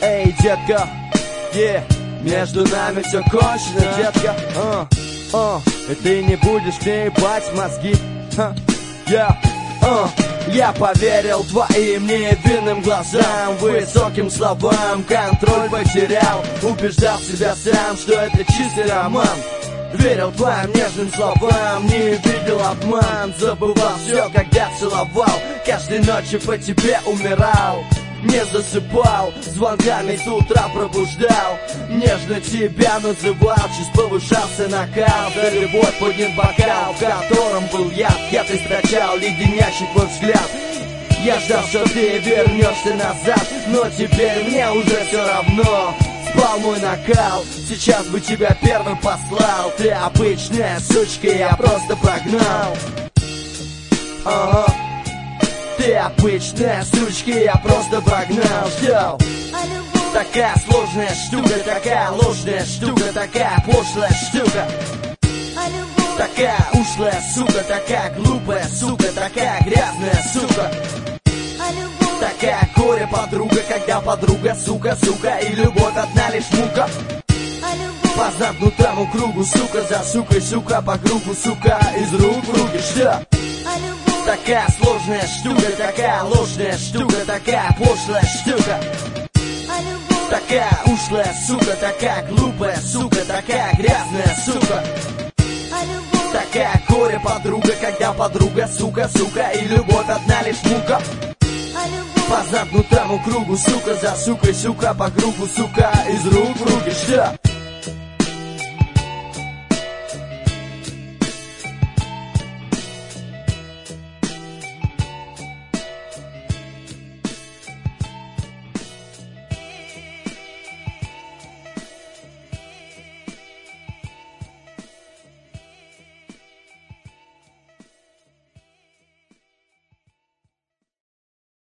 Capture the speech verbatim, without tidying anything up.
Эй, детка, yeah, между нами все кончено, детка. uh, uh, И ты не будешь мне ебать мозги. uh, yeah, uh. Я поверил твоим невинным глазам, высоким словам, контроль потерял. Убеждал себя сам, что это чистый роман. Верил твоим нежным словам, не видел обман. Забывал все, когда целовал, каждой ночью по тебе умирал. Не засыпал, звонками с утра пробуждал. Нежно тебя называл, чуть повышался накал. За любовь поднят бокал, в котором был яд. Я ты встречал леденящий твой взгляд. Я ждал, что ты вернешься назад, но теперь мне уже все равно. Спал мой накал, сейчас бы тебя первым послал. Ты обычная сучка, я просто прогнал. Ага. Ты обычная сучка, я просто прогнал. Что? Такая сложная штука, такая ложная штука, такая пошлая штука. Такая ушлая сука, такая глупая сука, такая грязная сука. Такая горе подруга, когда подруга сука, сука, и любовь одна лишь мука. По замкнутому кругу, сука, за сукой, сука, по кругу, сука, из рук в руки. Что? Такая сложная штука, такая ложная штука, такая пошлая штука. Такая ушлая сука, такая глупая сука, такая грязная сука. Такая горе подруга, когда подруга сука, сука, и любовь одна лишь мука. По замкнутому кругу, сука, за сукой, сука, по кругу, сука, из рук в руки. Что?